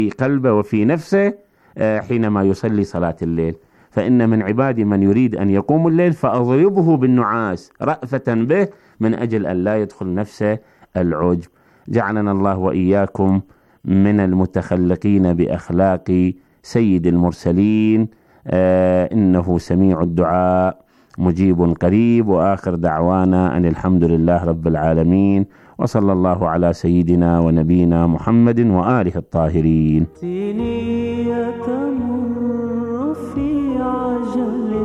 قلبه وفي نفسه حينما يصلي صلاة الليل. فإن من عبادي من يريد أن يقوم الليل فأضربه بالنعاس رأفة به من أجل أن لا يدخل نفسه العجب. جعلنا الله وإياكم من المتخلقين بأخلاق سيد المرسلين، إنه سميع الدعاء مجيب قريب. وآخر دعوانا أن الحمد لله رب العالمين، وصلى الله على سيدنا ونبينا محمد وآله الطاهرين. سنية تمر في عجل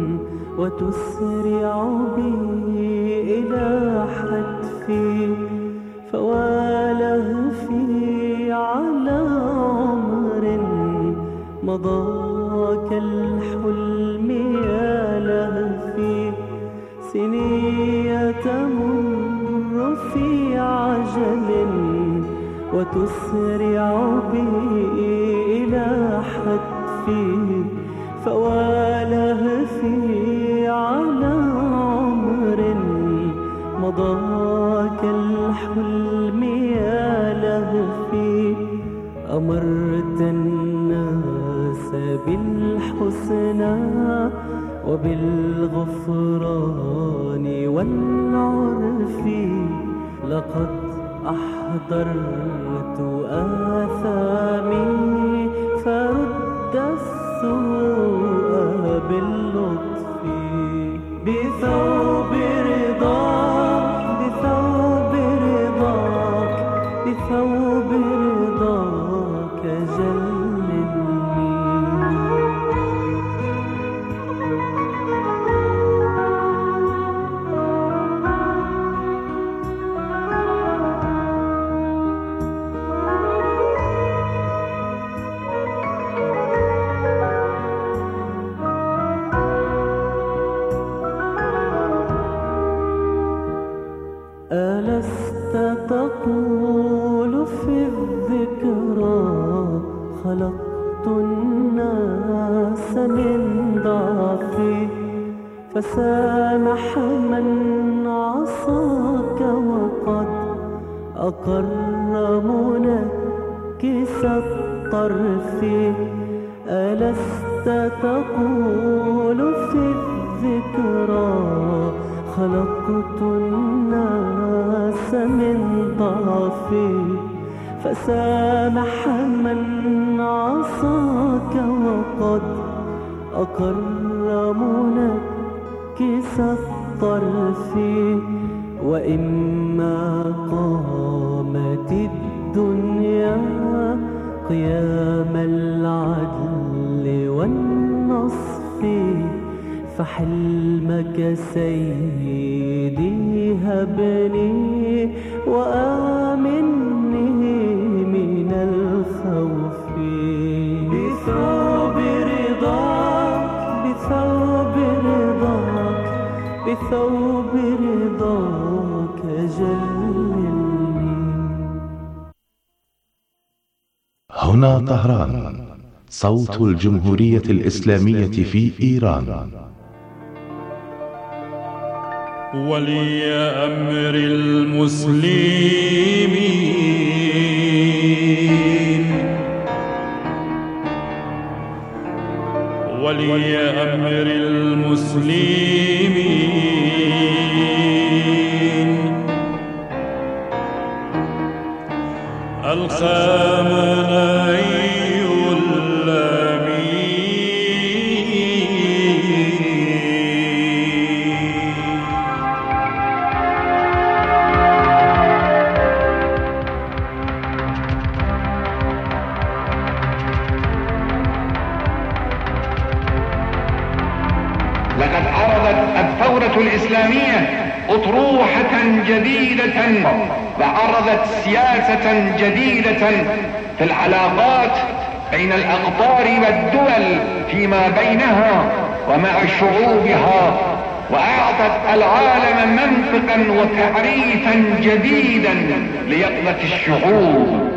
وتسرع بي إلى حتفي، فوالهفي على عمر مضى كالحلم يا لهفي. سنية تمر في عجل وتسرع بي إلى حتفي، فوالهفي على عمر مضى كالحلم يا لهفي. أمرت الناس بالحسنى وبالغفران والعرف، لقد أحضرت آثامي فرد السوء باللطف. بثوب رضاك بثوب رضاك بثوب رضاك جللني. ألست تقول في الذكرى خلقت الناس من ضعفي، فسامح من عصاك وقد أقر منكس الطرف. ألست تقول في الذكرى خلقت الناس من ضعفي، فسامح من عصاك وقد أقر منكس الطرف. وإما قامت الدنيا قيام العدل والنصف، فحلمك سيدي هبني وآمني من الخوف. بثوب رضاك بثوب رضاك بثوب رضاك جللني. هنا طهران، صوت الجمهورية الإسلامية في إيران. ولي أمر المسلمين، ولي أمر المسلمين، الخامنئي لقد عرضت الثورة الإسلامية أطروحة جديدة، وعرضت سياسة جديدة في العلاقات بين الأقطار والدول فيما بينها ومع شعوبها، وأعطت العالم منطقا وتعريفا جديدا ليقظة الشعوب.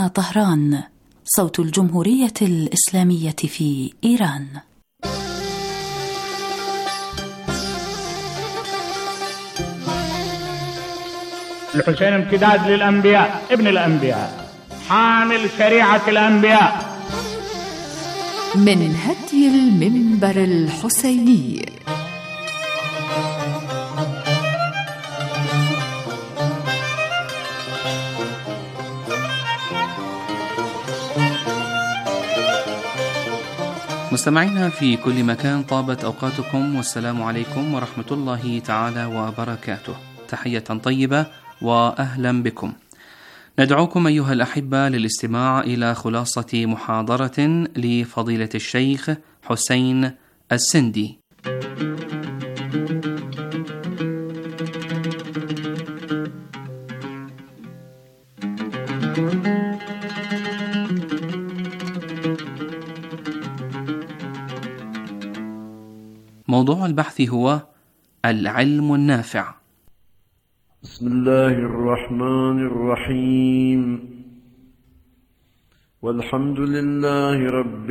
هنا طهران، صوت الجمهورية الإسلامية في إيران. الحسين امتداد للأنبياء، ابن الأنبياء، حامل شريعة الأنبياء. من هدي المنبر الحسيني. مستمعينا في كل مكان، طابت أوقاتكم والسلام عليكم ورحمة الله تعالى وبركاته. تحية طيبة وأهلا بكم. ندعوكم أيها الأحبة للاستماع إلى خلاصة محاضرة لفضيلة الشيخ حسين السندي. موضوع البحث هو العلم النافع. بسم الله الرحمن الرحيم، والحمد لله رب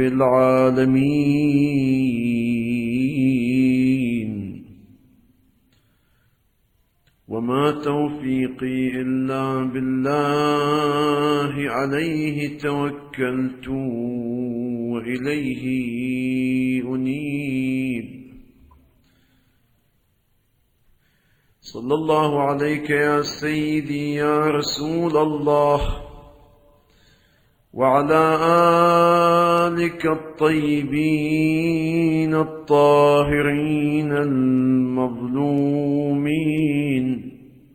العالمين، وما توفيقي إلا بالله، عليه توكلت وإليه أنيب. صلى الله عليك يا سيدي يا رسول الله، وعلى آلك الطيبين الطاهرين المظلومين.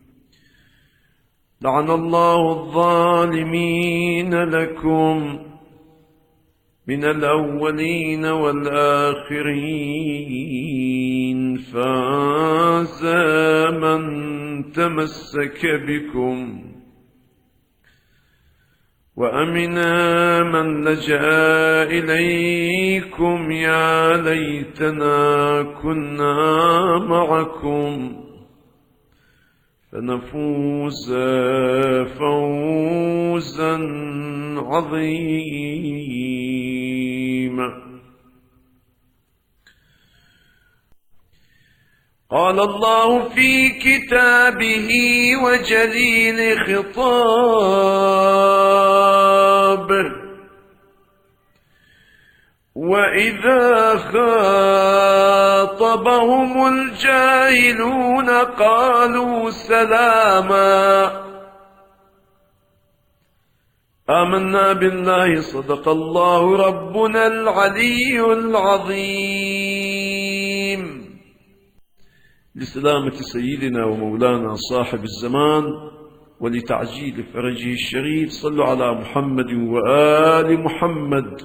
لعن الله الظالمين لكم من الأولين والآخرين، فاز من تمسك بكم، وأمن من لجأ إليكم. يا ليتنا كنا معكم فنفوز فوزا عظيما. قال الله في كتابه وجليل خطابه: وإذا خاطبهم الجاهلون قالوا سلاما. آمنا بالله، صدق الله ربنا العلي العظيم. لسلامة سيدنا ومولانا صاحب الزمان ولتعجيل فرجه الشريف، صلوا على محمد وآل محمد.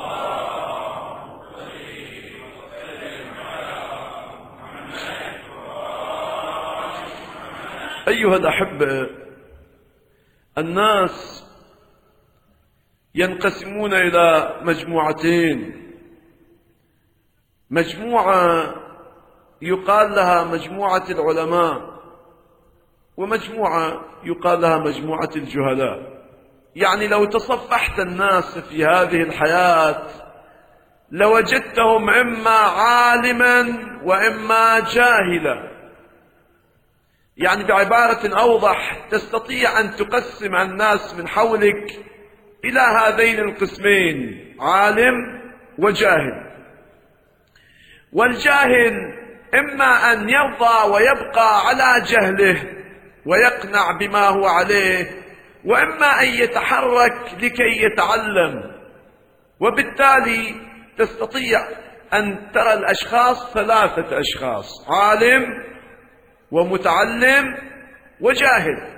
أيها الأحبة، الناس ينقسمون إلى مجموعتين: مجموعة يقال لها مجموعة العلماء، ومجموعة يقال لها مجموعة الجهلاء. يعني لو تصفحت الناس في هذه الحياة لوجدتهم إما عالما وإما جاهلا. يعني بعبارة أوضح، تستطيع أن تقسم الناس من حولك إلى هذين القسمين: عالم وجاهل. والجاهل إما أن يرضى ويبقى على جهله ويقنع بما هو عليه، وإما أن يتحرك لكي يتعلم. وبالتالي تستطيع أن ترى الأشخاص ثلاثة أشخاص: عالم ومتعلم وجاهل.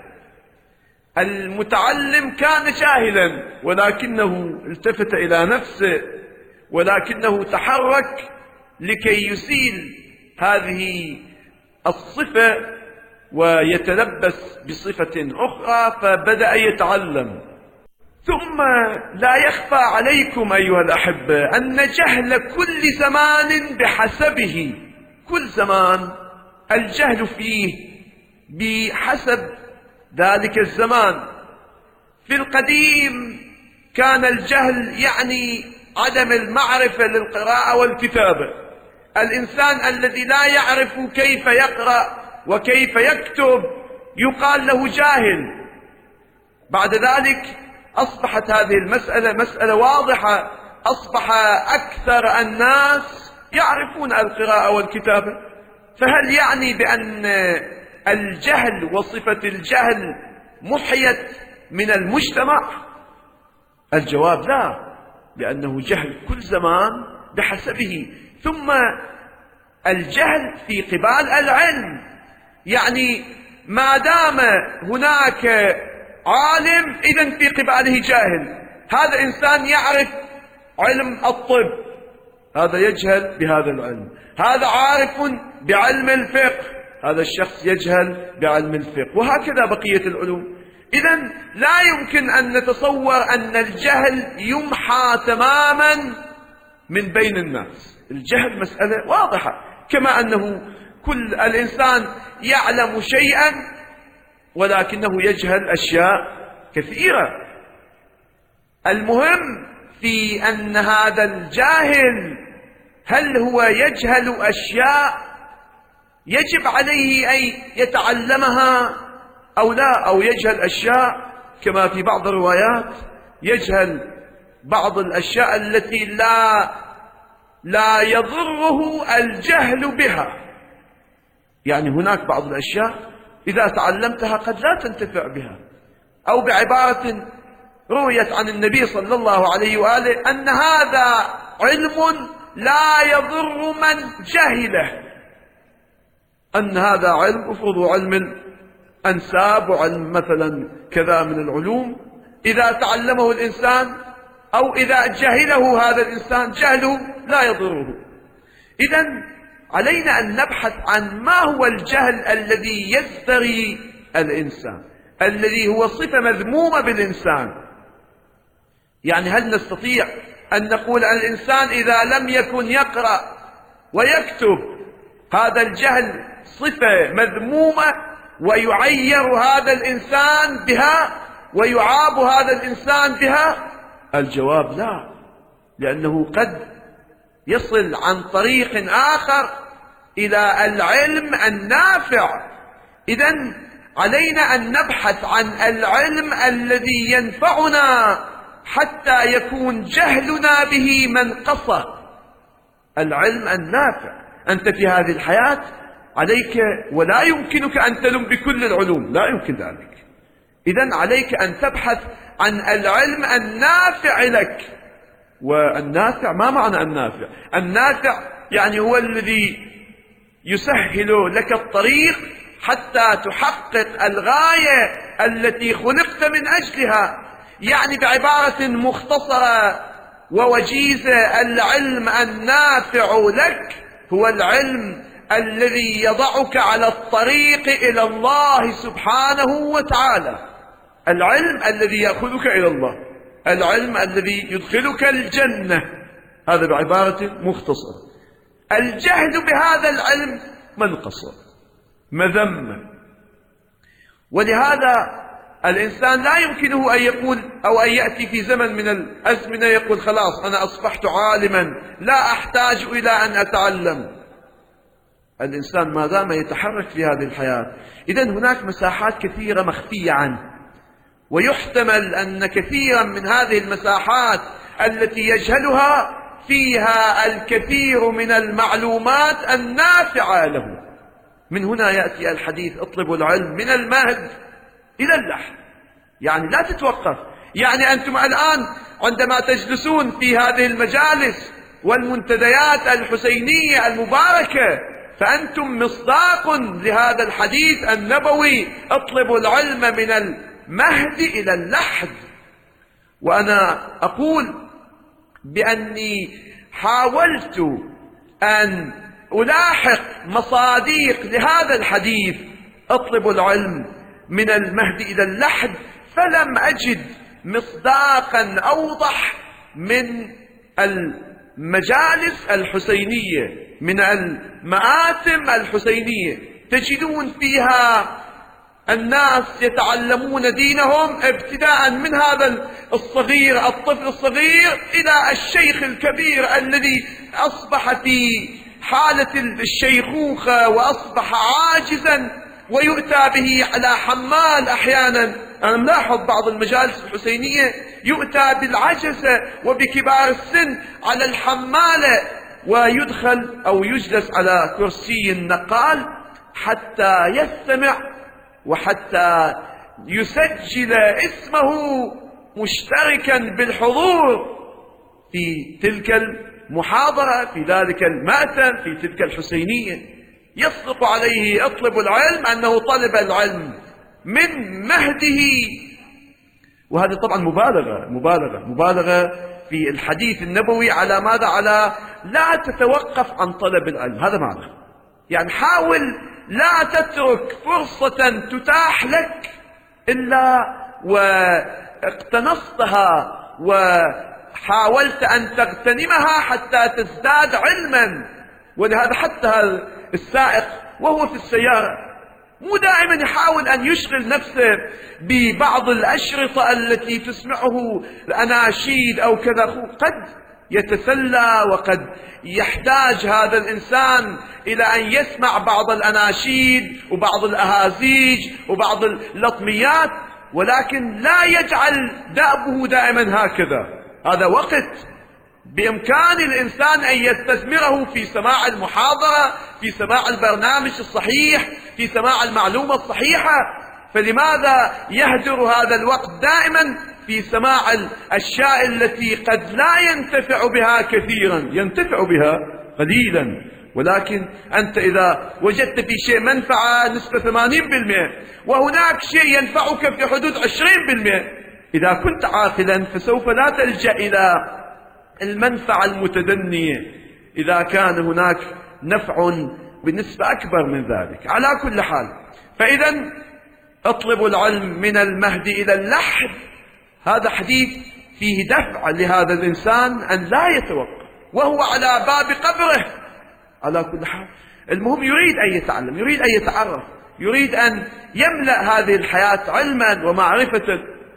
المتعلم كان جاهلا ولكنه التفت إلى نفسه، ولكنه تحرك لكي يزيل هذه الصفة ويتلبس بصفة أخرى، فبدأ يتعلم. ثم لا يخفى عليكم أيها الأحبة أن جهل كل زمان بحسبه. كل زمان الجهل فيه بحسب ذلك الزمان. في القديم كان الجهل يعني عدم المعرفة للقراءة والكتابة. الإنسان الذي لا يعرف كيف يقرأ وكيف يكتب يقال له جاهل. بعد ذلك أصبحت هذه المسألة مسألة واضحة، أصبح أكثر الناس يعرفون القراءة والكتابة. فهل يعني بأن الجهل وصفة الجهل محيت من المجتمع؟ الجواب لا، لأنه جهل كل زمان بحسبه. ثم الجهل في قبال العلم، يعني ما دام هناك عالم إذن في قباله جاهل. هذا إنسان يعرف علم الطب، هذا يجهل بهذا العلم. هذا عارف بعلم الفقه، هذا الشخص يجهل بعلم الفقه، وهكذا بقية العلوم. إذن لا يمكن أن نتصور أن الجهل يمحى تماما من بين الناس. الجهل مسألة واضحة، كما أنه كل الإنسان يعلم شيئا ولكنه يجهل أشياء كثيرة. المهم في أن هذا الجاهل هل هو يجهل أشياء يجب عليه أن يتعلمها أو لا، أو يجهل أشياء كما في بعض الروايات يجهل بعض الأشياء التي لا يضره الجهل بها. يعني هناك بعض الأشياء إذا تعلمتها قد لا تنتفع بها. أو بعبارة رويت عن النبي صلى الله عليه وآله أن هذا علم لا يضر من جهله، أن هذا علم افرضوا علم الأنساب وعلم مثلا كذا من العلوم، إذا تعلمه الإنسان أو إذا جهله هذا الإنسان جهله لا يضره. إذن علينا أن نبحث عن ما هو الجهل الذي يزدري الإنسان، الذي هو صفة مذمومة بالإنسان. يعني هل نستطيع أن نقول عن الإنسان إذا لم يكن يقرأ ويكتب هذا الجهل صفة مذمومة ويعير هذا الإنسان بها ويعاب هذا الإنسان بها؟ الجواب لا، لأنه قد يصل عن طريق آخر إلى العلم النافع. إذن علينا أن نبحث عن العلم الذي ينفعنا حتى يكون جهلنا به منقصة. العلم النافع. أنت في هذه الحياة عليك ولا يمكنك أن تلم بكل العلوم، لا يمكن ذلك. إذن عليك أن تبحث عن العلم النافع لك. والنافع ما معنى النافع؟ النافع يعني هو الذي يسهل لك الطريق حتى تحقق الغاية التي خلقت من أجلها. يعني بعبارة مختصرة ووجيزة، العلم النافع لك هو العلم الذي يضعك على الطريق إلى الله سبحانه وتعالى، العلم الذي يأخذك إلى الله، العلم الذي يدخلك الجنة. هذا بعبارة مختصرة. الجهل بهذا العلم منقصة، مذمة. ولهذا الإنسان لا يمكنه أن يقول أو أن يأتي في زمن من الأزمنة يقول خلاص أنا أصبحت عالما لا أحتاج إلى أن أتعلم. الإنسان ما دام يتحرك في هذه الحياة إذن هناك مساحات كثيرة مخفية عنه، ويحتمل أن كثيرا من هذه المساحات التي يجهلها فيها الكثير من المعلومات النافعة له. من هنا يأتي الحديث اطلبوا العلم من المهد إلى اللحد. يعني لا تتوقف. يعني أنتم الآن عندما تجلسون في هذه المجالس والمنتديات الحسينية المباركة فأنتم مصداق لهذا الحديث النبوي اطلبوا العلم من المهد إلى اللحد. وأنا أقول بأني حاولت أن ألاحق مصاديق لهذا الحديث اطلبوا العلم من المهد إلى اللحد، فلم أجد مصداقا أوضح من المجالس الحسينية، من المآتم الحسينية. تجدون فيها الناس يتعلمون دينهم ابتداء من هذا الصغير، الطفل الصغير، إلى الشيخ الكبير الذي أصبح في حالة الشيخوخة وأصبح عاجزا، ويؤتى به على حمال. أحيانا أنا ملاحظ بعض المجالس الحسينية يؤتى بالعجزة وبكبار السن على الحمالة، ويدخل أو يجلس على كرسي النقال حتى يستمع وحتى يسجل اسمه مشتركا بالحضور في تلك المحاضرة، في ذلك المأتم، في تلك الحسينية. يصدق عليه اطلب العلم أنه طلب العلم من مهده. وهذا طبعا مبالغة في الحديث النبوي على ماذا؟ على لا تتوقف عن طلب العلم. هذا معنى يعني حاول لا تترك فرصة تتاح لك إلا واقتنصتها وحاولت أن تغتنمها حتى تزداد علما. ولهذا حتى السائق وهو في السيارة مو دائما يحاول أن يشغل نفسه ببعض الأشرطة التي تسمعه الأناشيد أو كذا، قد يتسلى وقد يحتاج هذا الإنسان إلى أن يسمع بعض الأناشيد وبعض الأهازيج وبعض اللطميات، ولكن لا يجعل دأبه دائما هكذا. هذا وقت بإمكان الإنسان أن يستثمره في سماع المحاضرة، في سماع البرنامج الصحيح، في سماع المعلومة الصحيحة. فلماذا يهدر هذا الوقت دائما في سماع الأشياء التي قد لا ينتفع بها كثيرا، ينتفع بها قليلا، ولكن أنت إذا وجدت في شيء منفعة نسبة 80% وهناك شيء ينفعك في حدود 20%، إذا كنت عاقلا فسوف لا تلجأ إلى المنفعة المتدنية إذا كان هناك نفع بنسبة أكبر من ذلك. على كل حال، فإذا اطلبوا العلم من المهد إلى اللحد، هذا حديث فيه دفع لهذا الإنسان أن لا يتوقف وهو على باب قبره. على كل حال المهم يريد أن يتعلم، يريد أن يتعرف، يريد أن يملأ هذه الحياة علما ومعرفة.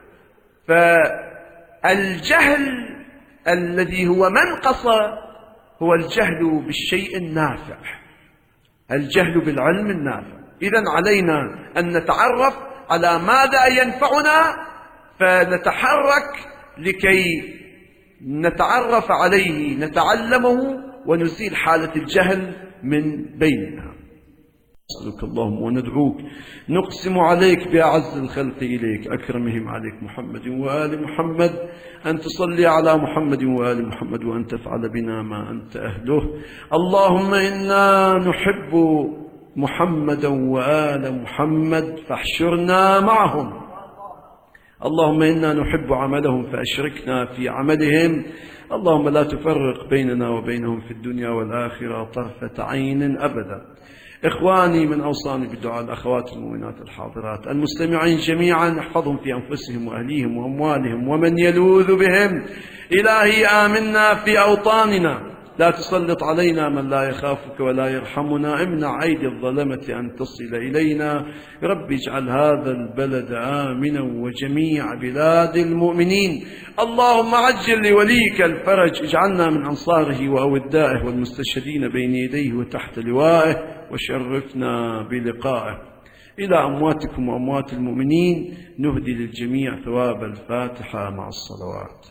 فالجهل الذي هو منقصة هو الجهل بالشيء النافع، الجهل بالعلم النافع. إذن علينا أن نتعرف على ماذا ينفعنا فنتحرك لكي نتعرف عليه، نتعلمه ونزيل حالة الجهل من بيننا. نسألك اللهم وندعوك، نقسم عليك بأعز الخلق إليك أكرمهم عليك محمد وآل محمد، أن تصلي على محمد وآل محمد وأن تفعل بنا ما أنت أهله. اللهم إنا نحب محمدا وآل محمد فاحشرنا معهم. اللهم إنا نحب عملهم فأشركنا في عملهم. اللهم لا تفرق بيننا وبينهم في الدنيا والآخرة طرفة عين أبدا. إخواني، من أوصاني بالدعاء الأخوات المؤمنات الحاضرات المستمعين جميعا، احفظهم في أنفسهم وأهليهم وأموالهم ومن يلوذ بهم. إلهي آمنا في أوطاننا، لا تسلط علينا من لا يخافك ولا يرحمنا، امنع أيدي الظلمة أن تصل إلينا. رب اجعل هذا البلد آمنا وجميع بلاد المؤمنين. اللهم عجل لوليك الفرج، اجعلنا من أنصاره وأودائه والمستشهدين بين يديه وتحت لوائه، وشرفنا بلقائه. إلى أمواتكم وأموات المؤمنين نهدي للجميع ثواب الفاتحة مع الصلوات.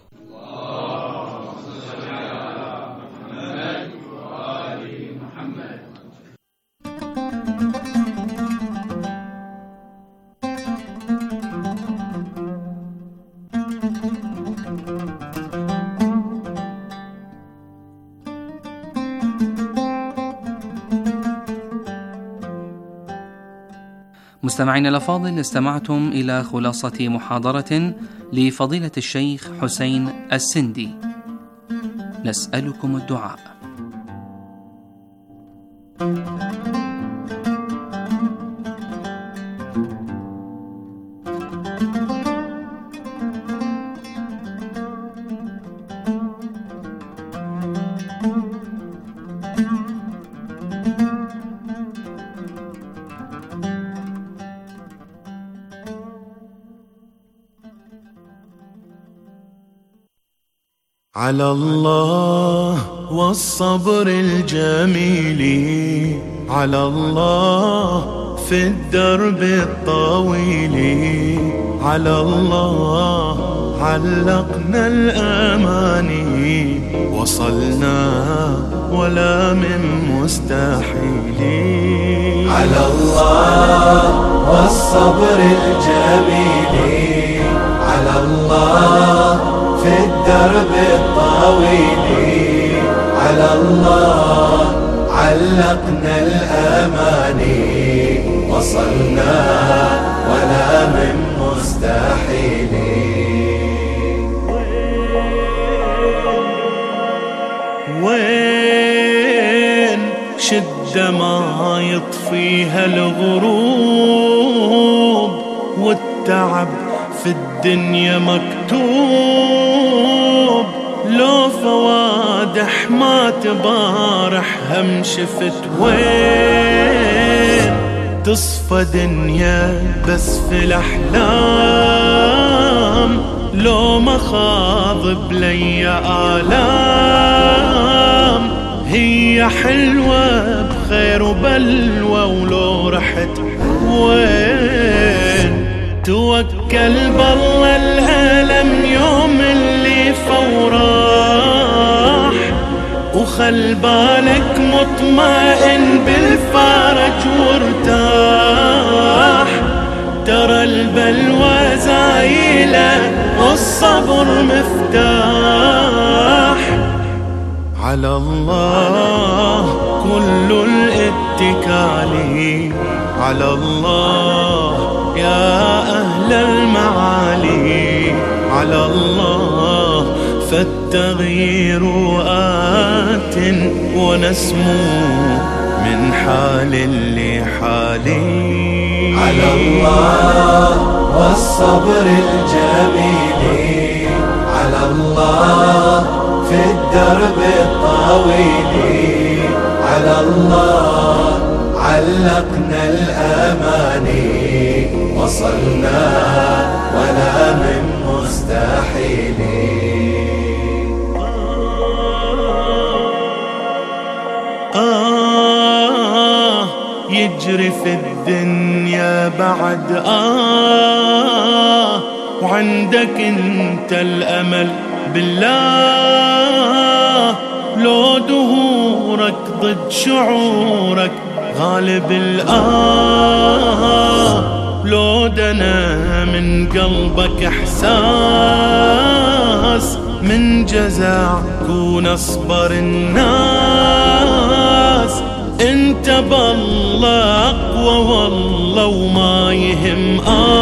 مستمعينا الأفاضل، استمعتم إلى خلاصة محاضرة لفضيلة الشيخ حسين السندي. نسألكم الدعاء. على الله والصبر الجميل، على الله في الدرب الطويل، على الله علقنا الأماني، وصلنا ولا من مستحيل. على الله والصبر الجميل، على الله في الدرب الطويل، على الله علقنا الأماني، وصلنا ولا من مستحيل. وين شدة ما يطفيها الغروب، والتعب في الدنيا مكتوب، لو فوادح ما تبارح هم شفت. وين تصفى دنيا بس في الأحلام، لو مخاض بلي آلام، هي حلوة بخير وبلوى ولو رحت. وين توكل بالله الألم يوم اللي فوراح، وخل بالك مطمئن بالفرج وارتاح، ترى البلوى زايلة والصبر مفتاح. على الله كل الاتكال، على الله يا أهل المعالي، على الله فالتغيير آت ونسمو من حال لحال. على الله والصبر الجميل، على الله في الدرب الطويل، على الله علقنا الأماني، وصلنا ولا من مستحيل. يجري في الدنيا بعد وعندك انت الأمل بالله، لو دهورك ضد شعورك غالب لو دنا من قلبك إحساس من جزع كون أصبر الناس. انت بالله أقوى والله وما يهم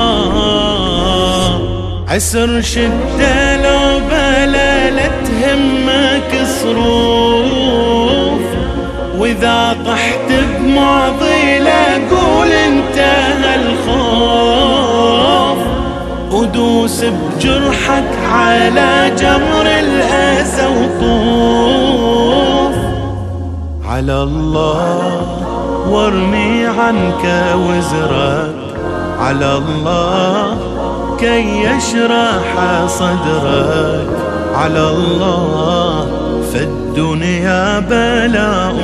عسر شدة لو بلا لا تهمك صروف، وإذا طحت بمعضلة قول انتهى الخوف، ودوس بجرحك على جمر الأسى وطوف. على الله وارمي عنك وزرك، على الله كي يشرح صدرك، على الله فالدنيا بلاء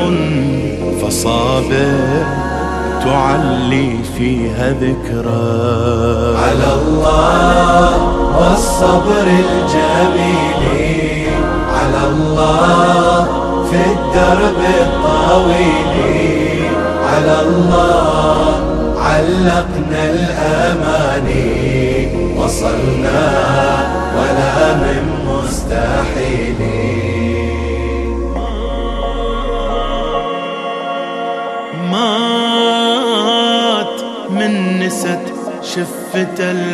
فصابر تعلي فيها ذكرى. على الله والصبر الجميل، على الله في الدرب الطويل، على الله علقنا الأماني، وصلنا ولا من مستحيل. مات من نست شفت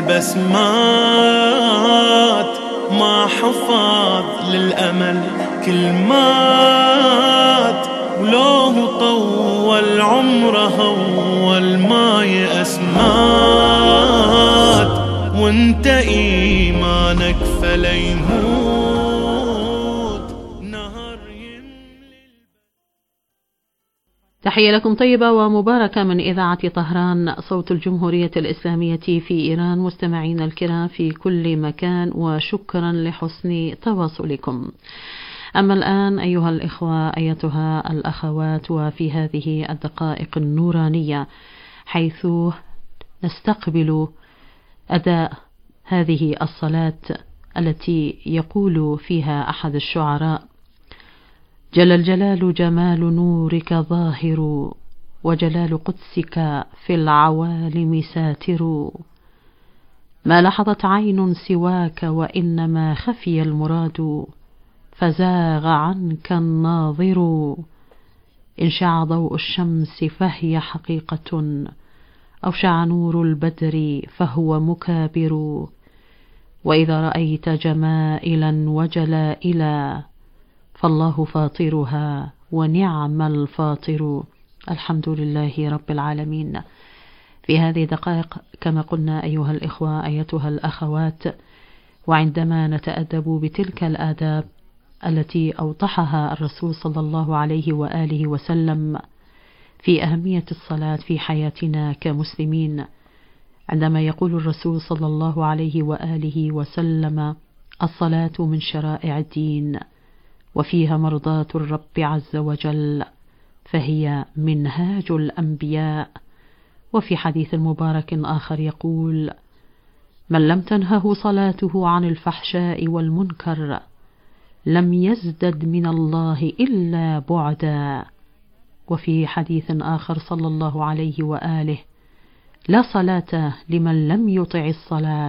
البسمات، ما حفاظ للأمل كل مات، ولو طول عمره والما يأسمات، وانت إيمانك فليموت نهر يملي. تحية لكم طيبة ومباركة من إذاعة طهران صوت الجمهورية الإسلامية في إيران. مستمعينا الكرام في كل مكان، وشكرا لحسن تواصلكم. أما الآن أيها الإخوة أيتها الأخوات، وفي هذه الدقائق النورانية حيث نستقبل أداء هذه الصلاة التي يقول فيها أحد الشعراء: جل الجلال جمال نورك ظاهر، وجلال قدسك في العوالم ساتر، ما لحظت عين سواك وإنما خفي المراد، فزاغ عنك الناظر، إن شع ضوء الشمس فهي حقيقة، أو شع نور البدر فهو مكابر، وإذا رأيت جمائلا وجلائلا فالله فاطرها ونعم الفاطر. الحمد لله رب العالمين. في هذه دقائق كما قلنا أيها الإخوة أيتها الأخوات، وعندما نتأدب بتلك الآداب التي أوضحها الرسول صلى الله عليه وآله وسلم في أهمية الصلاة في حياتنا كمسلمين، عندما يقول الرسول صلى الله عليه وآله وسلم: الصلاة من شرائع الدين وفيها مرضاة الرب عز وجل، فهي منهاج الأنبياء. وفي حديث مبارك آخر يقول: من لم تنهه صلاته عن الفحشاء والمنكر لم يزدد من الله إلا بعدا. وفي حديث آخر صلى الله عليه وآله: لا صلاة لمن لم يطع الصلاة،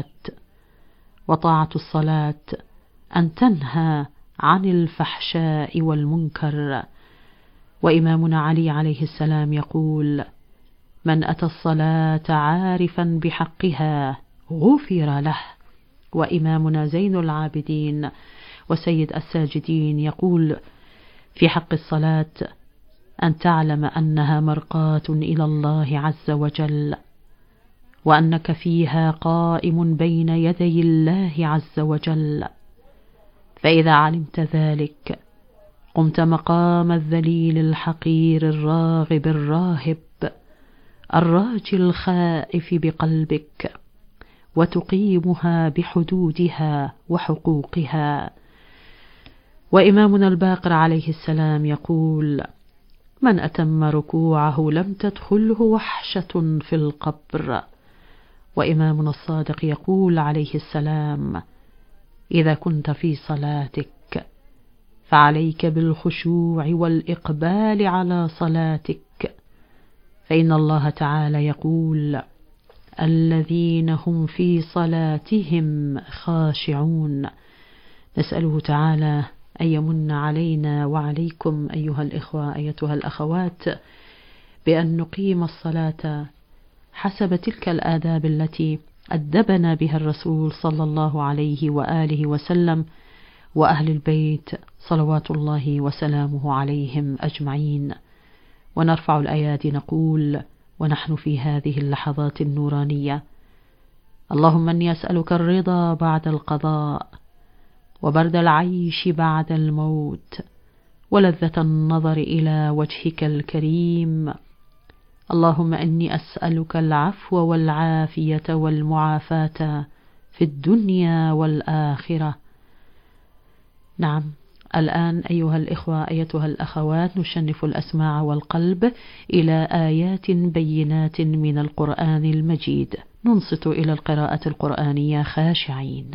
وطاعة الصلاة أن تنهى عن الفحشاء والمنكر. وإمامنا علي عليه السلام يقول: من أتى الصلاة عارفا بحقها غفر له. وإمامنا زين العابدين وسيد الساجدين يقول في حق الصلاة: أن تعلم أنها مرقاة إلى الله عز وجل، وأنك فيها قائم بين يدي الله عز وجل، فإذا علمت ذلك قمت مقام الذليل الحقير الراغب الراهب الراجي الخائف بقلبك، وتقيمها بحدودها وحقوقها. وإمامنا الباقر عليه السلام يقول: من أتم ركوعه لم تدخله وحشة في القبر. وإمامنا الصادق يقول عليه السلام: إذا كنت في صلاتك فعليك بالخشوع والإقبال على صلاتك، فإن الله تعالى يقول: الذين هم في صلاتهم خاشعون. نسأله تعالى أن يمن علينا وعليكم أيها الإخوة أيتها الأخوات بأن نقيم الصلاة حسب تلك الآداب التي أدبنا بها الرسول صلى الله عليه وآله وسلم وأهل البيت صلوات الله وسلامه عليهم أجمعين. ونرفع الأيادي نقول ونحن في هذه اللحظات النورانية: اللهم إني أسألك الرضا بعد القضاء، وبرد العيش بعد الموت، ولذة النظر إلى وجهك الكريم. اللهم إني أسألك العفو والعافية والمعافاة في الدنيا والآخرة. نعم، الآن أيها الإخوة أيتها الأخوات نشنف الأسماع والقلب إلى آيات بينات من القرآن المجيد، ننصت إلى القراءة القرآنية خاشعين.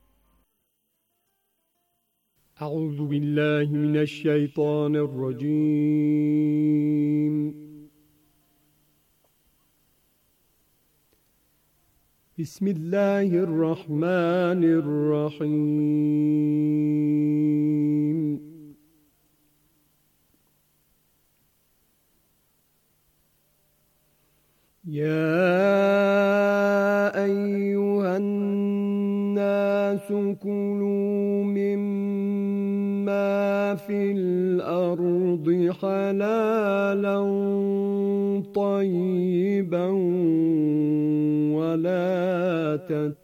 أعوذ بالله من الشيطان الرجيم. بسم الله الرحمن الرحيم. يا أيها الناس كلوا مما في الأرض حلالا طيبا ولا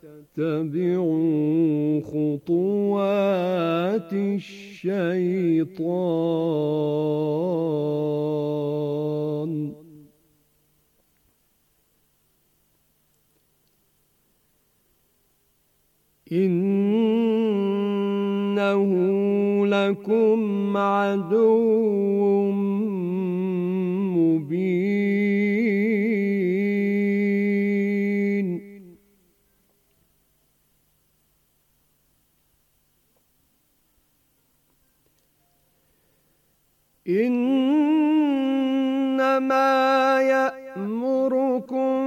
تتبعوا خطوات الشيطان إنه لكم عدو مبين إنما يأمركم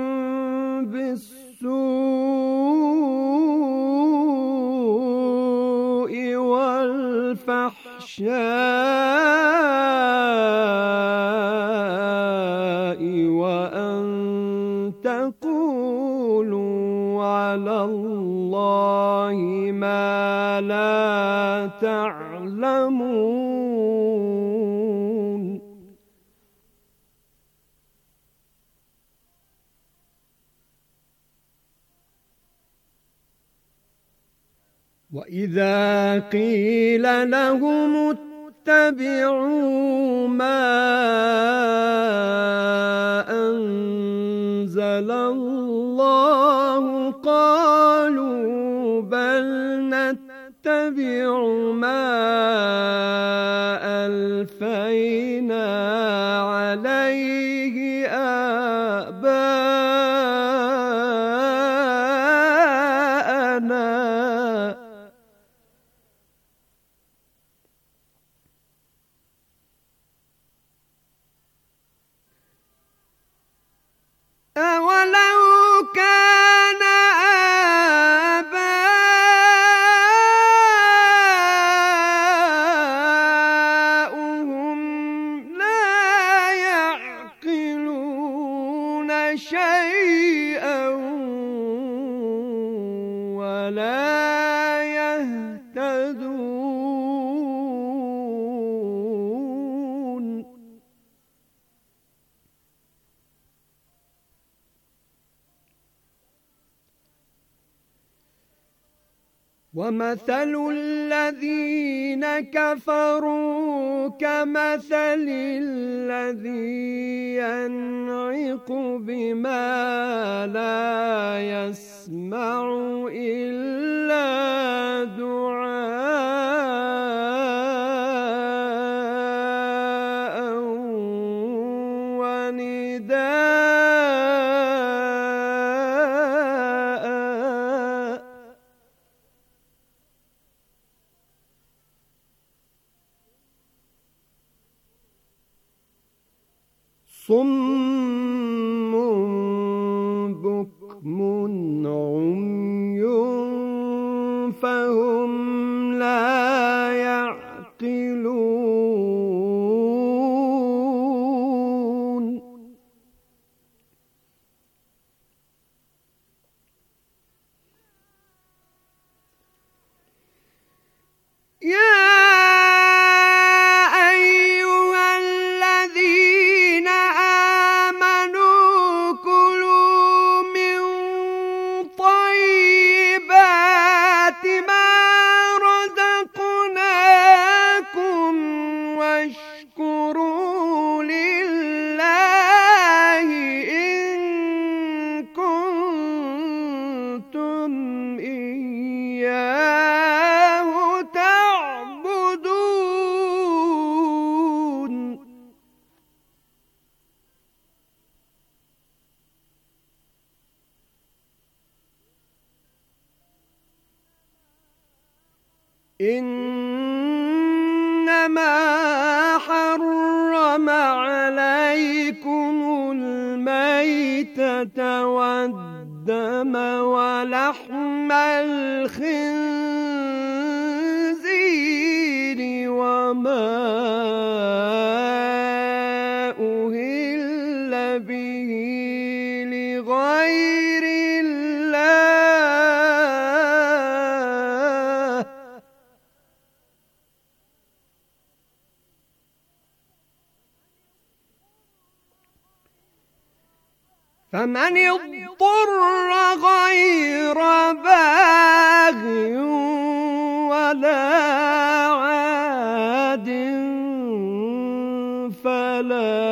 بالسوء والفحشاء وأن تقولوا على الله ما لا تعلمون وإذا قيل لهم اتبعوا ما أنزل الله قالوا بل نتبع ما ألفينا عليه آباءنا أولو كان آباؤهم لا يعقلون شيئا ولا يهتدون ومثل الذين كفروا كمثل الذي ينعق بما لا يسمع إلا دعاء ونداء صم بكم عمي فهم لا يعقلون يا واشكروا لله إن كنتم إياه تعبدون إنما حرم عليكم الميتة والدم ولحم الخنزير وما أهل به لغير الله فمن اضطر غير باغ ولا عاد فلا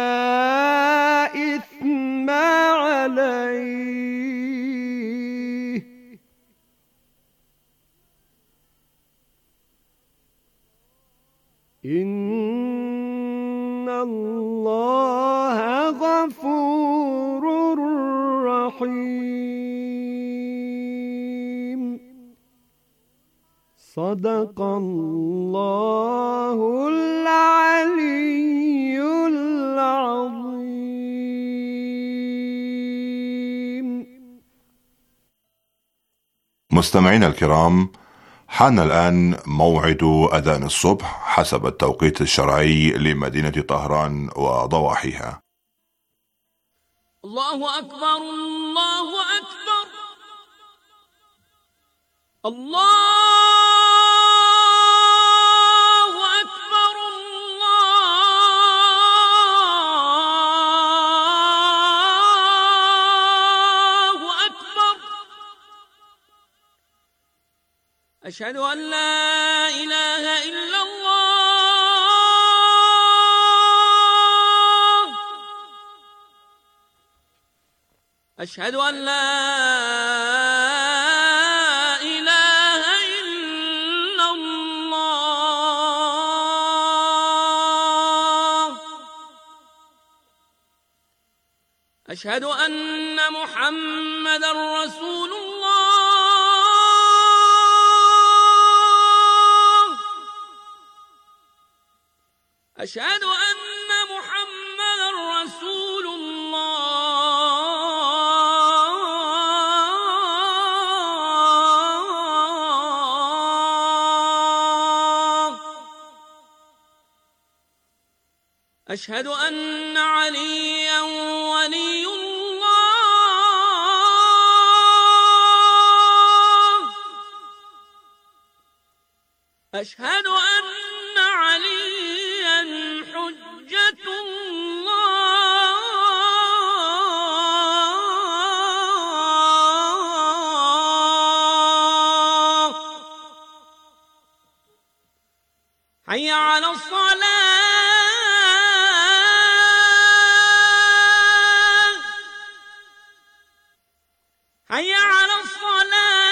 إثم عليه صدق الله العلي العظيم. مستمعينا الكرام، حان الآن موعد أذان الصبح حسب التوقيت الشرعي لمدينة طهران وضواحيها. الله أكبر الله أكبر الله أكبر الله أكبر. أشهد أن لا إله إلا الله. أشهد أن لا إله إلا الله. أشهد أن محمدًا رسول الله. أشهد أن محمدًا رسول الله. أشهد أن عليًّا ولي الله. أشهد أن عليًّا حجة الله. حي على الصلاة. حي على الصلاة.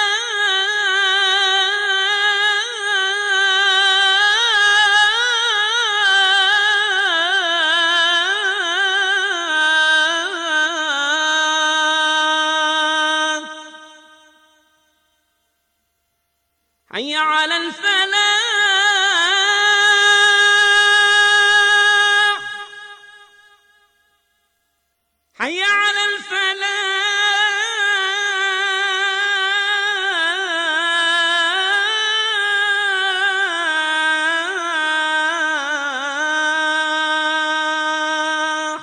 حي على الفلاح. حي على الفلاح.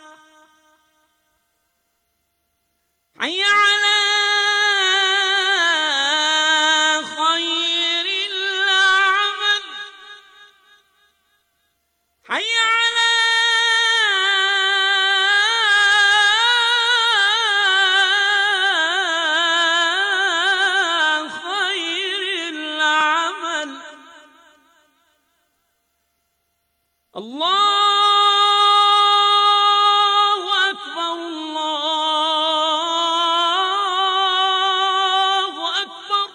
حي على خير العمل. حي على خير العمل. الله أكبر الله أكبر.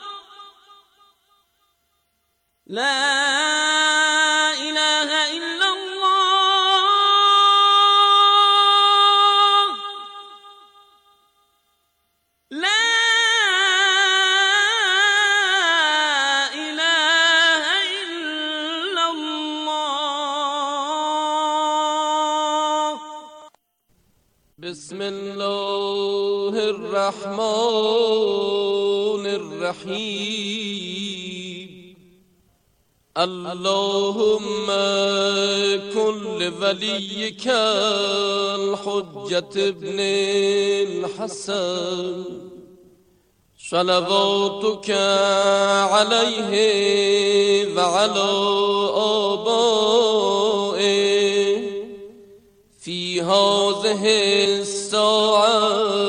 لا إله إلا الله. لا إله إلا الله. بسم الله الرحمن الرحيم. اللهم كن لوليك الحجة ابن الحسن صلواتك عليه وعلى آبائه في هذه الساعة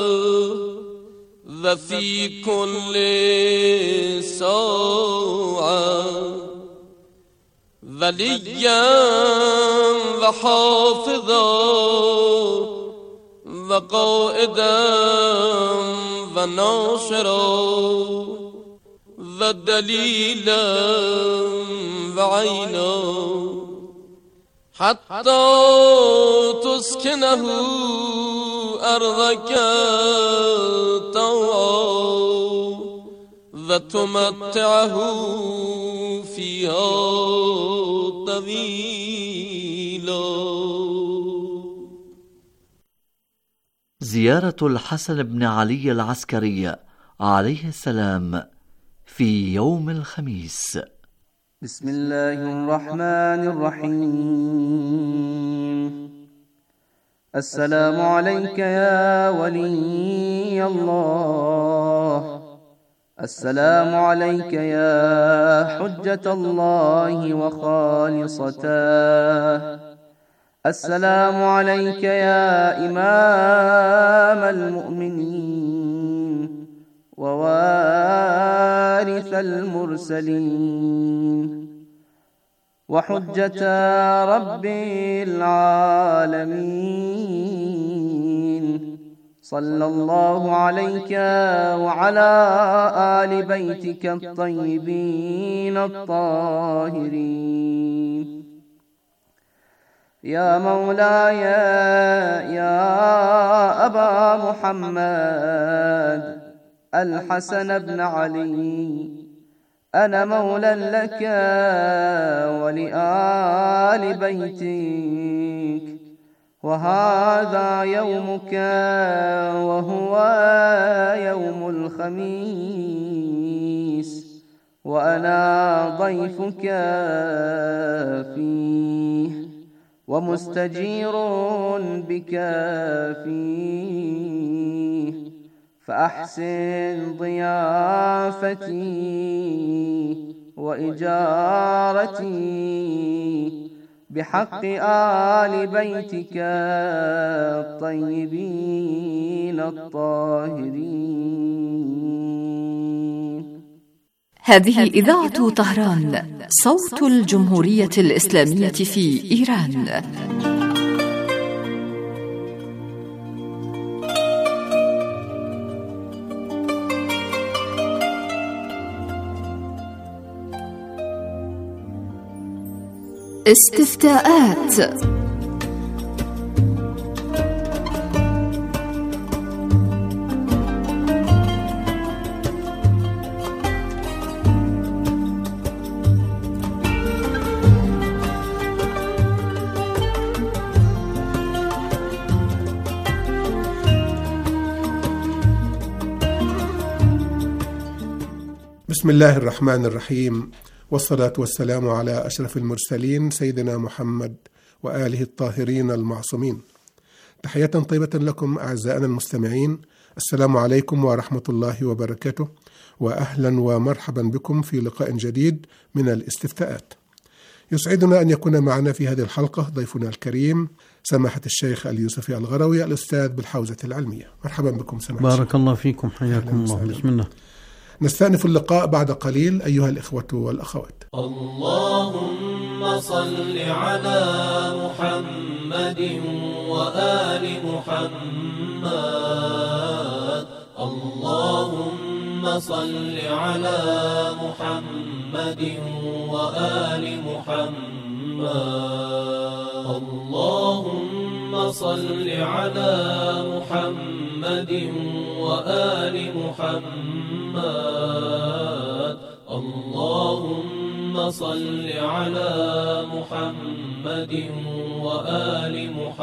وفي كل ساعة وليا وحافظا وقائدا وناصرا ودليلا وعينا حتى تسكنه أرضك طوعا فتمتعه فيها طويلا. زيارة الحسن بن علي العسكري عليه السلام في يوم الخميس. بسم الله الرحمن الرحيم. السلام عليك يا ولي الله، السلام عليك يا حجة الله وخالصته، السلام عليك يا إمام المؤمنين ووارث المرسلين وحجة رب العالمين. صلى الله عليك وعلى آل بيتك الطيبين الطاهرين. يا مولاي يا أبا محمد الحسن بن علي، أنا مولى لك ولآل بيتك، وهذا يومك وهو يوم الخميس، وأنا ضيفك فيه ومستجير بك فيه، فأحسن ضيافتي وإجارتي بحق آل بيتك الطيبين الطاهرين. هذه إذاعة طهران، صوت الجمهورية الإسلامية في إيران. استفتاءات. بسم الله الرحمن الرحيم، والصلاة والسلام على أشرف المرسلين سيدنا محمد وآله الطاهرين المعصومين. تحية طيبة لكم أعزائنا المستمعين، السلام عليكم ورحمة الله وبركاته، وأهلا ومرحبا بكم في لقاء جديد من الاستفتاءات. يسعدنا أن يكون معنا في هذه الحلقة ضيفنا الكريم سماحة الشيخ اليوسفي الغروي الأستاذ بالحوزة العلمية. مرحبا بكم سماحة. بارك الله فيكم، حياكم الله. بسم الله. نستأنف اللقاء بعد قليل أيها الإخوة والأخوات. اللهم صل على محمد وآل محمد. اللهم صل على محمد وآل محمد. اللهم صل على محمد وآل محمد. اللهم صل على محمد وآل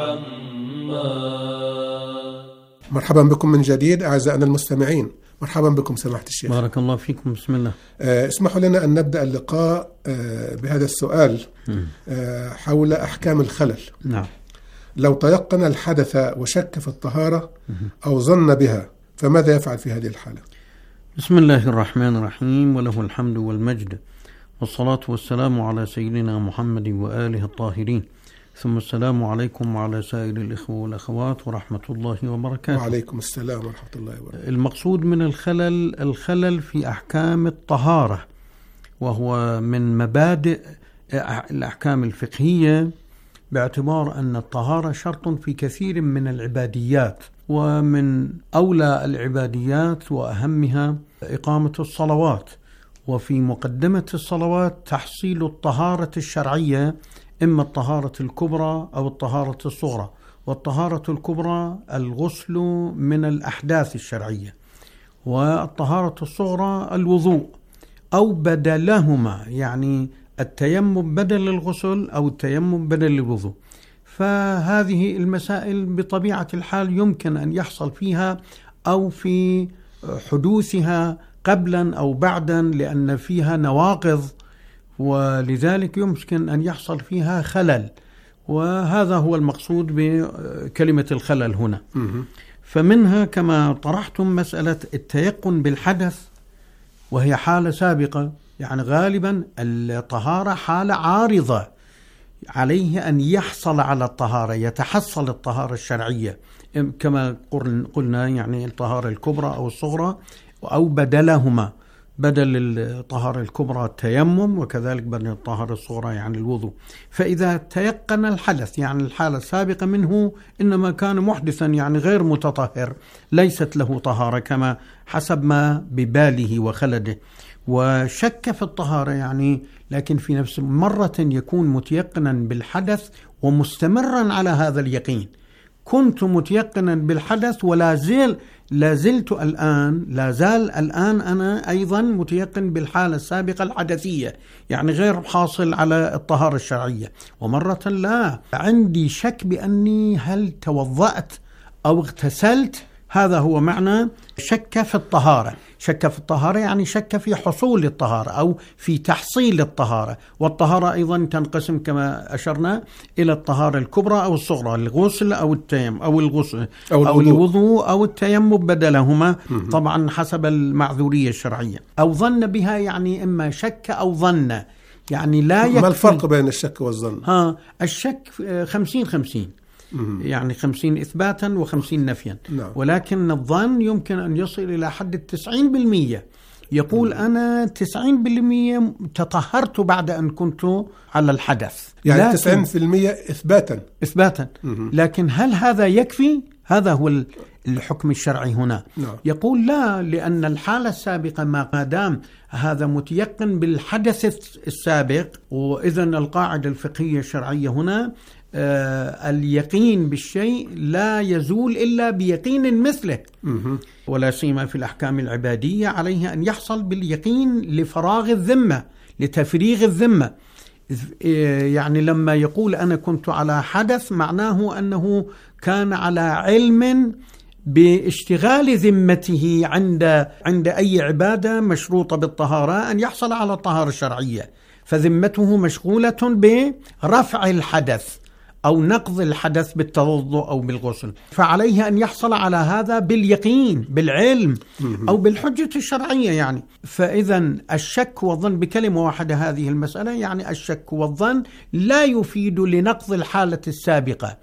محمد. مرحبا بكم من جديد أعزائنا المستمعين. مرحبا بكم سماحة الشيخ. بارك الله فيكم. بسم الله. اسمحوا لنا أن نبدأ اللقاء بهذا السؤال حول أحكام الخلل. نعم. لو تيقن الحدث وشك في الطهارة أو ظن بها فماذا يفعل في هذه الحالة؟ بسم الله الرحمن الرحيم، وله الحمد والمجد، والصلاة والسلام على سيدنا محمد وآله الطاهرين، ثم السلام عليكم وعلى سائر الإخوة والأخوات ورحمة الله وبركاته. وعليكم السلام ورحمة الله وبركاته. المقصود من الخلل في أحكام الطهارة، وهو من مبادئ الأحكام الفقهية، باعتبار أن الطهارة شرط في كثير من العباديات، ومن أولى العباديات وأهمها إقامة الصلوات، وفي مقدمة الصلوات تحصيل الطهارة الشرعية، إما الطهارة الكبرى أو الطهارة الصغرى. والطهارة الكبرى الغسل من الأحداث الشرعية، والطهارة الصغرى الوضوء أو بدلهما، يعني التيمم بدل الغسل أو التيمم بدل الوضوء. فهذه المسائل بطبيعة الحال يمكن أن يحصل فيها أو في حدوثها قبلا أو بعدا، لأن فيها نواقض، ولذلك يمكن أن يحصل فيها خلل، وهذا هو المقصود بكلمة الخلل هنا. فمنها كما طرحتم مسألة التيقن بالحدث، وهي حالة سابقة، يعني غالبا الطهارة حالة عارضة، عليه أن يحصل على الطهارة، يتحصل الطهارة الشرعية كما قلنا، يعني الطهارة الكبرى أو الصغرى، أو بدلهما، بدل الطهارة الكبرى التيمم، وكذلك بدل الطهارة الصغرى يعني الوضوء. فإذا تيقن الحدث، يعني الحالة السابقة منه إنما كان محدثا، يعني غير متطهر، ليست له طهارة كما حسب ما بباله وخلده، وشك في الطهارة، يعني لكن في نفس مرة يكون متيقنا بالحدث ومستمرا على هذا اليقين. كنت متيقنا بالحدث ولا زلت الآن، لا زال الآن أنا أيضا متيقن بالحالة السابقة الحدثية، يعني غير حاصل على الطهارة الشرعية. ومرة لا، عندي شك بأني هل توضأت أو اغتسلت، هذا هو معنى شك في الطهارة. شك في الطهارة يعني شك في حصول الطهارة أو في تحصيل الطهارة. والطهارة أيضا تنقسم كما أشرنا إلى الطهارة الكبرى أو الصغرى، الغسل أو التيمم أو الغسل أو الوضوء أو التيمم بدلهما، طبعا حسب المعذورية الشرعية. أو ظن بها، يعني إما شك أو ظن، يعني لا يكفي. ما الفرق بين الشك والظن؟ الشك 50-50، يعني 50 إثباتا و50 نفيا. ولكن الظن يمكن أن يصل إلى حد 90%. يقول أنا 90% تطهرت بعد أن كنت على الحدث، يعني 90% إثباتا. لكن هل هذا يكفي؟ هذا هو الحكم الشرعي هنا. يقول لا، لأن الحالة السابقة ما دام هذا متيقن بالحدث السابق، وإذن القاعدة الفقهية الشرعية هنا اليقين بالشيء لا يزول إلا بيقين مثله، ولا سيما في الأحكام العبادية عليه أن يحصل باليقين لفراغ الذمة، لتفريغ الذمة. يعني لما يقول أنا كنت على حدث، معناه أنه كان على علم باشتغال ذمته عند أي عبادة مشروطة بالطهارة أن يحصل على الطهارة الشرعية، فذمته مشغولة برفع الحدث أو نقض الحدث بالتوضؤ أو بالغسل، فعليه أن يحصل على هذا باليقين، بالعلم أو بالحجة الشرعية يعني. فإذا الشك والظن بكلمة واحدة هذه المسألة، يعني الشك والظن لا يفيد لنقض الحالة السابقة.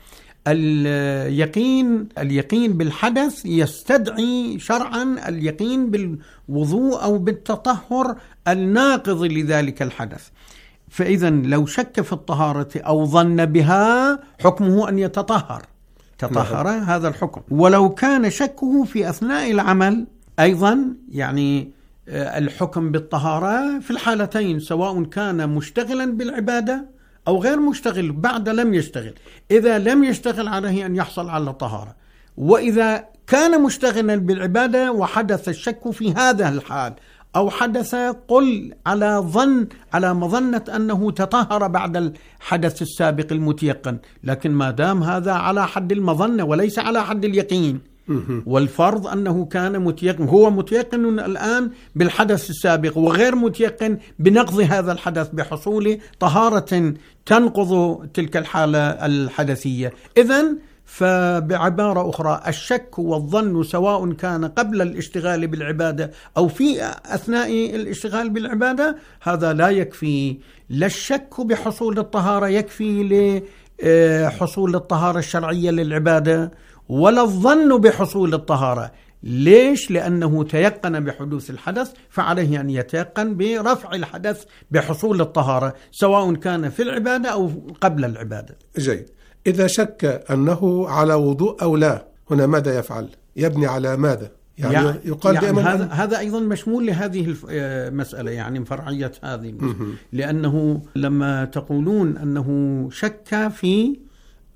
اليقين بالحدث يستدعي شرعا اليقين بالوضوء أو بالتطهر الناقض لذلك الحدث. فإذا لو شك في الطهارة أو ظن بها، حكمه أن يتطهر، هذا الحكم. ولو كان شكه في أثناء العمل أيضا، يعني الحكم بالطهارة في الحالتين، سواء كان مشتغلا بالعبادة أو غير مشتغل بعد لم يشتغل. إذا لم يشتغل عليه أن يحصل على الطهارة، وإذا كان مشتغلا بالعبادة وحدث الشك في هذا الحال، أو حدث قل على مظنة أنه تطهر بعد الحدث السابق المتيقن، لكن ما دام هذا على حد المظنة وليس على حد اليقين، والفرض أنه كان متيقن، هو متيقن الآن بالحدث السابق وغير متيقن بنقض هذا الحدث بحصول طهارة تنقض تلك الحالة الحدثية. إذن فبعبارة أخرى، الشك والظن سواء كان قبل الاشتغال بالعبادة أو في أثناء الاشتغال بالعبادة، هذا لا يكفي. لا الشك بحصول الطهارة يكفي لحصول الطهارة الشرعية للعبادة، ولا الظن بحصول الطهارة. ليش؟ لأنه تيقن بحدوث الحدث، فعليه أن يتيقن برفع الحدث بحصول الطهارة، سواء كان في العبادة أو قبل العبادة. جيد. إذا شك أنه على وضوء أو لا، هنا ماذا يفعل؟ يبني على ماذا؟ يعني يقال يعني هذا أيضا مشمول لهذه المسألة، يعني فرعية هذه، لأنه لما تقولون أنه شك في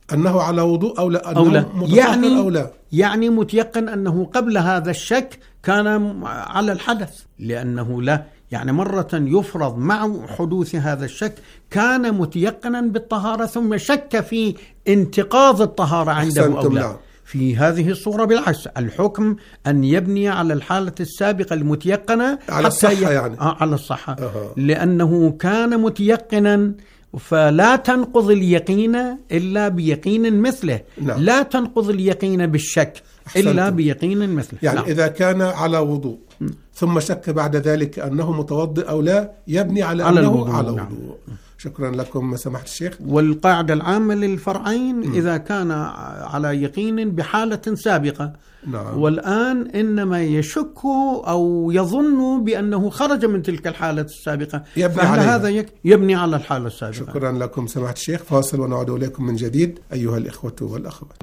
أنه على وضوء أو لا، أو لا. يعني أو لا. يعني متيقن أنه قبل هذا الشك كان على الحدث، لأنه لا، يعني مرة يفرض مع حدوث هذا الشك كان متيقنا بالطهارة ثم شك في انتقاض الطهارة عنده أو لا. في هذه الصورة بالعكس، الحكم أن يبني على الحالة السابقة المتيقنة على الصحة يعني. على الصحة. لأنه كان متيقنا، فلا تنقض اليقين إلا بيقين مثله. نعم. لا تنقض اليقين بالشك إلا بيقين مثله. يعني نعم. إذا كان على وضوء ثم شك بعد ذلك أنه متوضئ أو لا، يبني على أنه الوضوء. على نعم. وضوء. شكرا لكم سماحة الشيخ. والقاعدة العامة للفرعين إذا كان على يقين بحالة سابقة. نعم. والآن إنما يشك أو يظن بأنه خرج من تلك الحالة السابقة، فهل هذا يبني على الحالة السابقة. شكرا لكم سماحة الشيخ. فاصل ونعود إليكم من جديد أيها الإخوة والأخوات.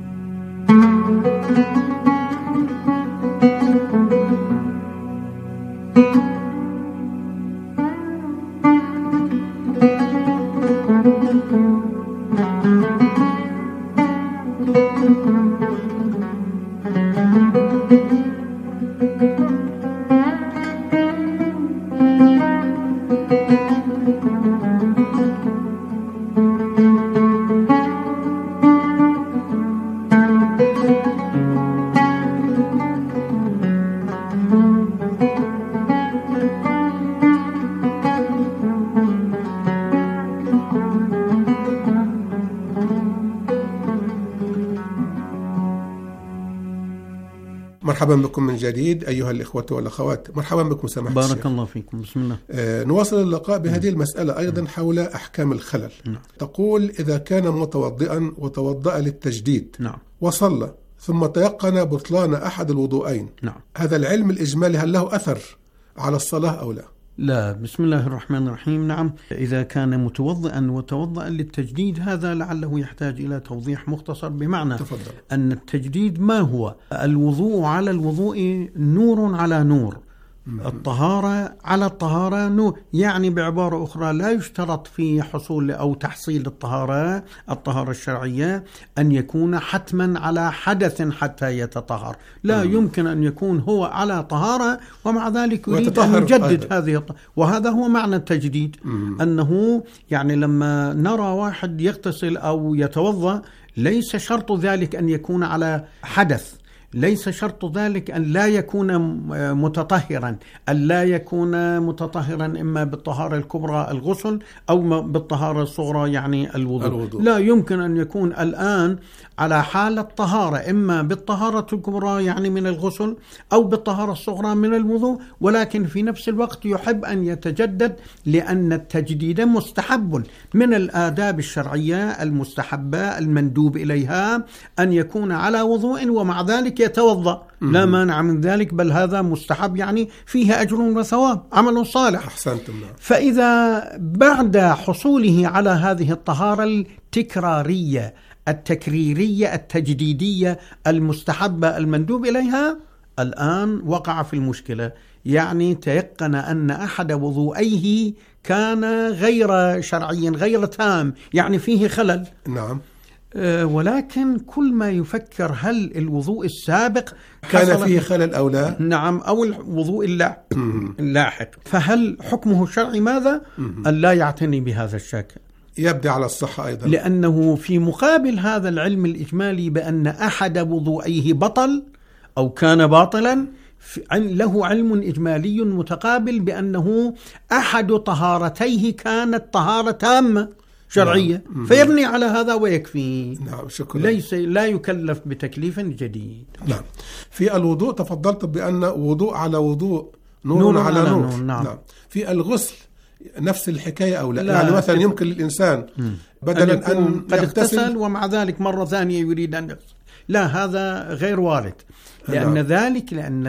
مرحبا بكم من جديد أيها الإخوة والأخوات. مرحبا بكم سماحة الشيخ. بارك الله فيكم. بسم الله. نواصل اللقاء بهذه المسألة أيضا حول أحكام الخلل. تقول إذا كان متوضئا وتوضأ للتجديد وصلى ثم تيقن بطلان أحد الوضوءين، هذا العلم الإجمالي هل له أثر على الصلاة أو لا؟ لا. بسم الله الرحمن الرحيم. نعم، إذا كان متوضئا وتوضأ للتجديد هذا لعله يحتاج إلى توضيح مختصر، بمعنى تفضل. أن التجديد ما هو؟ الوضوء على الوضوء نور على نور، الطهارة على الطهارة نور. يعني بعبارة أخرى لا يشترط في حصول أو تحصيل الطهارة الشرعية أن يكون حتما على حدث حتى يتطهر. لا يمكن أن يكون هو على طهارة ومع ذلك يريد أن يجدد هذه وهذا هو معنى التجديد. أنه يعني لما نرى واحد يغتسل أو يتوضأ ليس شرط ذلك أن يكون على حدث، ليس شرط ذلك أن لا يكون متطهرا، أن لا يكون متطهرا إما بالطهارة الكبرى الغسل أو بالطهارة الصغرى يعني الوضوء. لا يمكن أن يكون الآن على حالة طهارة إما بالطهارة الكبرى يعني من الغسل أو بالطهارة الصغرى من الوضوء، ولكن في نفس الوقت يحب أن يتجدد، لأن التجديد مستحب من الآداب الشرعية المستحبة المندوب إليها أن يكون على وضوء ومع ذلك يتوضأ. لا مانع من ذلك، بل هذا مستحب، يعني فيه أجر وثواب، عمل صالح. أحسنتم. فإذا بعد حصوله على هذه الطهارة التكرارية التكريرية التجديدية المستحبة المندوب إليها، الآن وقع في المشكلة، يعني تيقن أن أحد وضوئيه كان غير شرعي غير تام، يعني فيه خلل. نعم. ولكن كل ما يفكر هل الوضوء السابق كان فيه خلل أو لا؟ نعم، أو الوضوء اللاحق، فهل حكمه الشرعي ماذا؟ أن لا يعتني بهذا الشك، يبدأ على الصحة أيضا، لأنه في مقابل هذا العلم الإجمالي بأن أحد وضوئيه بطل أو كان باطلا، له علم إجمالي متقابل بأنه أحد طهارتيه كانت طهارة تامة شرعية. نعم. فيبني على هذا ويكفي. نعم، شكرا. لا يكلف بتكليف جديد. نعم. في الوضوء تفضلت بأن وضوء على وضوء نور على نور. نعم. نعم. في الغسل نفس الحكاية أو لا؟ يعني مثلا يمكن للإنسان بدلا أن قد اغتسل ومع ذلك مرة ثانية يريد أن يغسل، لا، هذا غير وارد، لأن ذلك لأن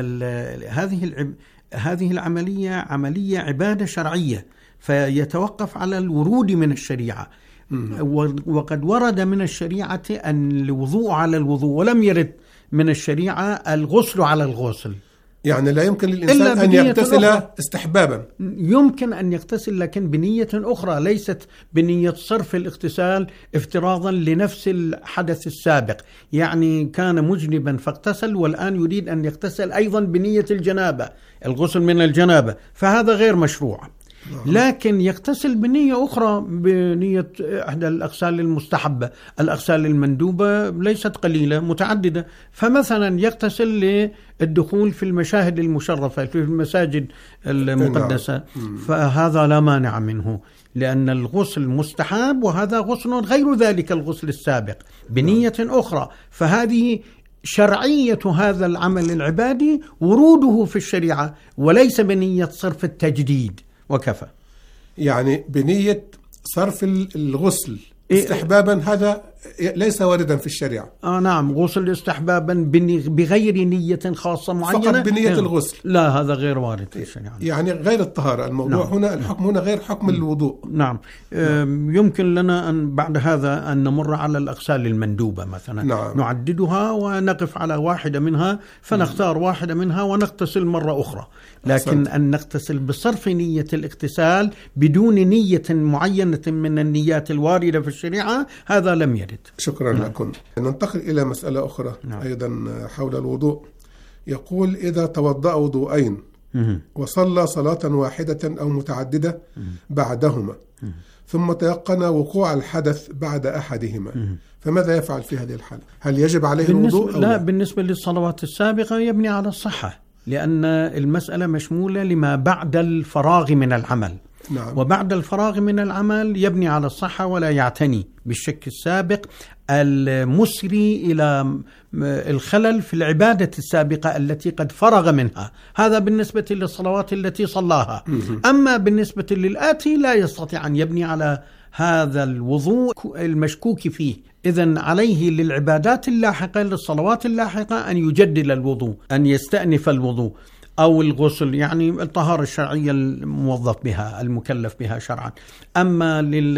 هذه العملية عملية عبادة شرعية، فيتوقف على الورود من الشريعة. وقد ورد من الشريعة أن الوضوء على الوضوء، ولم يرد من الشريعة الغسل على الغسل. يعني لا يمكن للإنسان أن يغتسل استحبابا. يمكن أن يغتسل لكن بنية أخرى، ليست بنية صرف الاغتسال افتراضا لنفس الحدث السابق. يعني كان مجنبا فاغتسل والآن يريد أن يغتسل أيضا بنية الجنابة، الغسل من الجنابة، فهذا غير مشروع. لكن يغتسل بنية أخرى، بنية إحدى الأغسال المستحبة. الأغسال المندوبة ليست قليلة، متعددة. فمثلا يغتسل للدخول في المشاهد المشرفة في المساجد المقدسة، فهذا لا مانع منه، لأن الغسل مستحب وهذا غسل غير ذلك الغسل السابق بنية أخرى. فهذه شرعية هذا العمل العبادي وروده في الشريعة، وليس بنية صرف التجديد وكفى. يعني بنية صرف الغسل استحبابا هذا ليس واردا في الشريعة. نعم، غسل استحبابا بغير نية خاصة معينة، فقط بنية الغسل، لا هذا غير وارد في الشريعة. يعني غير الطهارة الموضوع. نعم. هنا الحكم هنا غير حكم الوضوء. نعم. يمكن لنا أن بعد هذا أن نمر على الأغسال المندوبة مثلا. نعم. نعددها ونقف على واحدة منها، فنختار واحدة منها ونغتسل مرة أخرى. لكن أن نغتسل بصرف نية الاغتسال بدون نية معينة من النيات الواردة في الشريعة هذا لم يرد. شكرا لكم. ننتقل إلى مسألة أخرى أيضا حول الوضوء. يقول إذا توضأ وضوءين وصلى صلاة واحدة أو متعددة بعدهما ثم تيقن وقوع الحدث بعد أحدهما، فماذا يفعل في هذه الحالة؟ هل يجب عليه الوضوء؟ لا، بالنسبة للصلوات السابقة يبني على الصحة، لأن المسألة مشمولة لما بعد الفراغ من العمل. نعم. وبعد الفراغ من العمل يبني على الصحة ولا يعتني بالشك السابق المسري إلى الخلل في العبادة السابقة التي قد فرغ منها. هذا بالنسبة للصلوات التي صلاها. أما بالنسبة للآتي لا يستطيع أن يبني على هذا الوضوء المشكوك فيه. إذن عليه للعبادات اللاحقة للصلوات اللاحقة أن يجدد الوضوء، أن يستأنف الوضوء أو الغسل، يعني الطهارة الشرعية الموظف بها المكلف بها شرعا. أما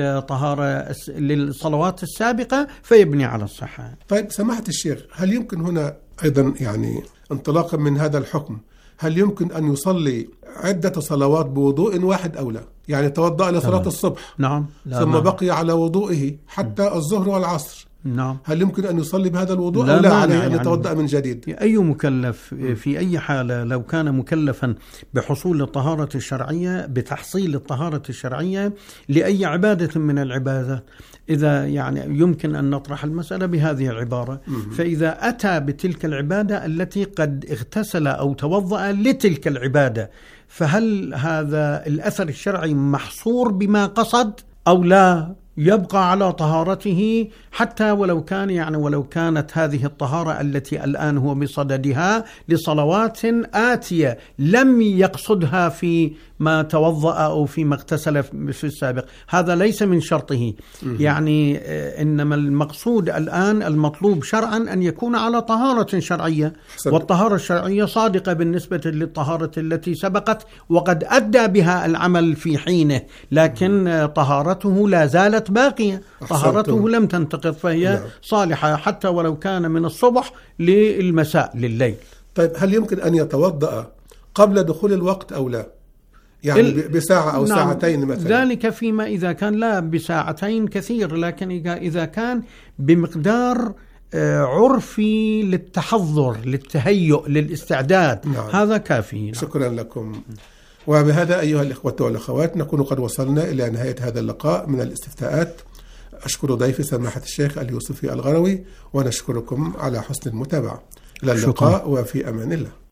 للصلوات السابقة فيبني على الصحة. طيب سماحة الشيخ، هل يمكن هنا أيضا يعني انطلاقا من هذا الحكم، هل يمكن أن يصلي عدة صلوات بوضوء واحد أو لا؟ يعني توضأ لصلاة الصبح، نعم، ثم بقي على وضوئه حتى الظهر والعصر، نعم، هل يمكن أن يصلي بهذا الوضوء أو لا عليه أن يتوضأ من جديد؟ أي مكلف في أي حالة لو كان مكلفا بحصول الطهارة الشرعية، بتحصيل الطهارة الشرعية لأي عبادة من العبادات، إذا يعني يمكن أن نطرح المسألة بهذه العبارة. فإذا أتى بتلك العبادة التي قد اغتسل أو توضأ لتلك العبادة، فهل هذا الأثر الشرعي محصور بما قصد أو لا؟ يبقى على طهارته حتى ولو كانت هذه الطهارة التي الآن هو بصددها لصلوات آتية لم يقصدها في ما توضأ أو فيما اغتسل في السابق. هذا ليس من شرطه. يعني إنما المقصود الآن المطلوب شرعا أن يكون على طهارة شرعية، والطهارة الشرعية صادقة بالنسبة للطهارة التي سبقت وقد أدى بها العمل في حينه، لكن طهارته لا زالت باقية، طهارته لم تنتقض، فهي صالحة حتى ولو كان من الصبح للمساء لليل. طيب هل يمكن أن يتوضأ قبل دخول الوقت أو لا؟ يعني بساعة أو ساعتين مثلا؟ ذلك فيما إذا كان لا بساعتين كثير، لكن إذا كان بمقدار عرفي للتحضر للتهيؤ للاستعداد، هذا كافي. شكرا لكم. وبهذا أيها الإخوة والأخوات نكون قد وصلنا إلى نهاية هذا اللقاء من الاستفتاءات. أشكر ضيفي سماحة الشيخ اليوسفي الغروي، ونشكركم على حسن المتابعة. إلى اللقاء وفي أمان الله.